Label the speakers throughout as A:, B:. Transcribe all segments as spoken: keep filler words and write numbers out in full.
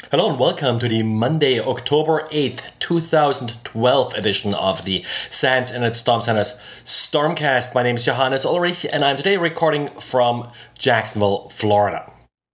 A: Hello and welcome to the Monday, October eighth, twenty twelve edition of the SANS Internet Storm Center's Stormcast. My name is Johannes Ulrich and I'm today recording from Jacksonville, Florida.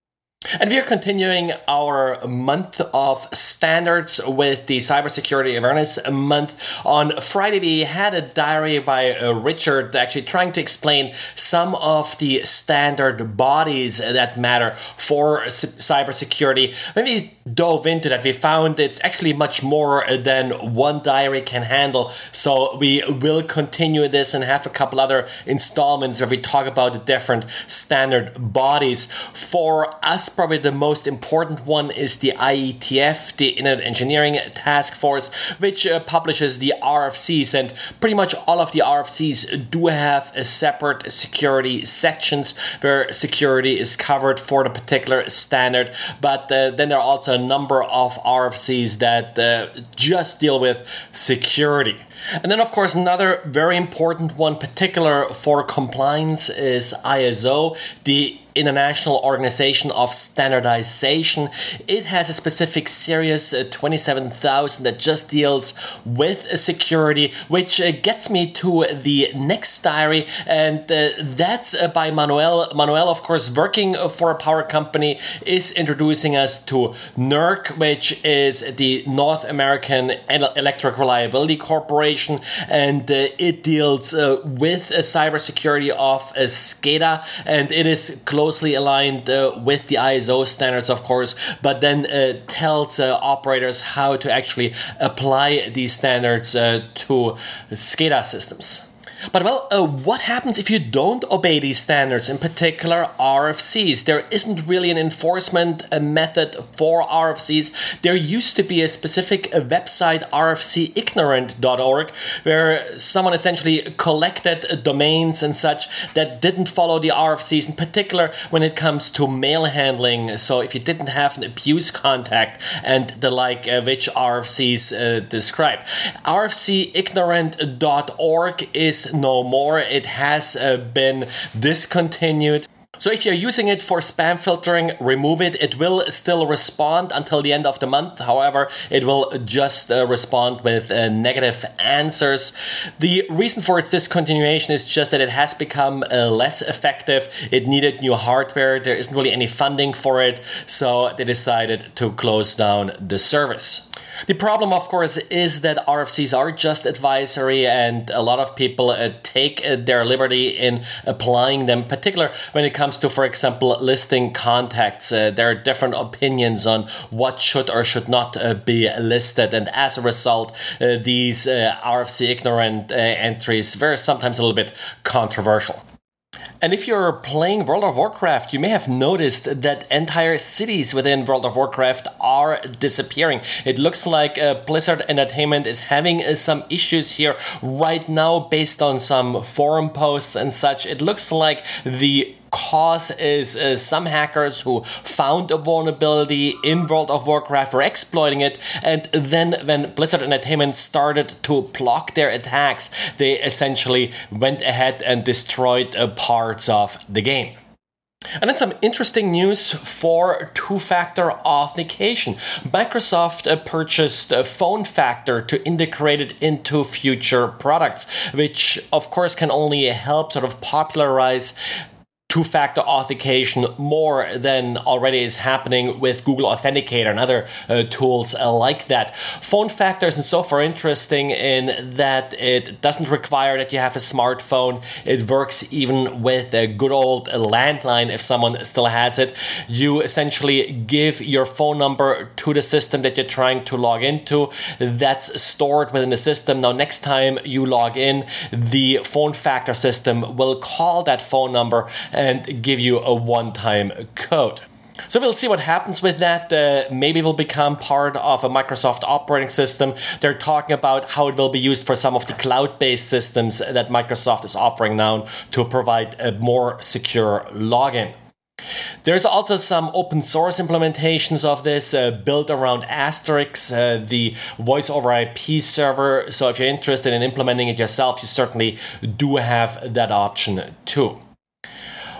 A: And we are continuing our month of standards with the Cybersecurity Awareness Month. On Friday, we had a diary by uh, Richard actually trying to explain some of the standard bodies that matter for c- cybersecurity. When we dove into that, we found it's actually much more than one diary can handle. So we will continue this and have a couple other installments where we talk about the different standard bodies. For us, probably the most important one is the I E T F, the Internet Engineering Task Force, which uh, publishes the R F Cs, and pretty much all of the R F Cs do have a separate security sections where security is covered for the particular standard, but uh, then there are also a number of R F Cs that uh, just deal with security. And then, of course, another very important one, particular for compliance, is I S O, the International Organization of Standardization. It has a specific series, uh, twenty-seven thousand, that just deals with uh, security, which uh, gets me to the next diary, and uh, that's uh, by Manuel. Manuel, of course, working for a power company, is introducing us to NERC, which is the North American Electric Reliability Corporation, and uh, it deals uh, with uh, cybersecurity of uh, SCADA, and it is close closely aligned uh, with the I S O standards, of course, but then uh, tells uh, operators how to actually apply these standards uh, to SCADA systems. But well, uh, what happens if you don't obey these standards, in particular R F Cs? There isn't really an enforcement uh, method for R F Cs. There used to be a specific uh, website, R F C ignorant dot org, where someone essentially collected uh, domains and such that didn't follow the R F Cs, in particular when it comes to mail handling. So if you didn't have an abuse contact and the like, uh, which R F Cs uh, describe. R F C ignorant dot org is no more. It has uh, been discontinued. So if you're using it for spam filtering, remove it. It will still respond until the end of the month. However, it will just uh, respond with uh, negative answers. The reason for its discontinuation is just that it has become uh, less effective. It needed new hardware. There isn't really any funding for it. So they decided to close down the service. The problem, of course, is that R F Cs are just advisory, and a lot of people uh, take uh, their liberty in applying them, particularly when it comes to, for example, listing contacts. Uh, there are different opinions on what should or should not uh, be listed, and as a result, uh, these uh, R F C ignorant uh, entries were sometimes a little bit controversial. And if you're playing World of Warcraft, you may have noticed that entire cities within World of Warcraft are disappearing. It looks like uh, Blizzard Entertainment is having uh, some issues here right now based on some forum posts and such. It looks like the cause is uh, some hackers who found a vulnerability in World of Warcraft, were exploiting it, and then when Blizzard Entertainment started to block their attacks, they essentially went ahead and destroyed uh, parts of the game. And then some interesting news for two-factor authentication. Microsoft uh, purchased uh, Phone Factor to integrate it into future products, which of course can only help sort of popularize two-factor authentication more than already is happening with Google Authenticator and other uh, tools uh, like that. Phone Factor is so far interesting in that it doesn't require that you have a smartphone. It works even with a good old landline if someone still has it. You essentially give your phone number to the system that you're trying to log into. That's stored within the system. Now, next time you log in, the Phone Factor system will call that phone number and give you a one-time code. So we'll see what happens with that. Uh, maybe it will become part of a Microsoft operating system. They're talking about how it will be used for some of the cloud-based systems that Microsoft is offering now to provide a more secure login. There's also some open source implementations of this uh, built around Asterix, uh, the voice over I P server. So if you're interested in implementing it yourself, you certainly do have that option too.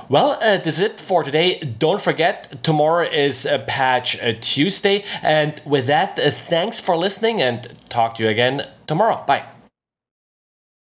A: Well, uh, this is it for today. Don't forget, tomorrow is uh, Patch uh, Tuesday. And with that, uh, thanks for listening and talk to you again tomorrow. Bye.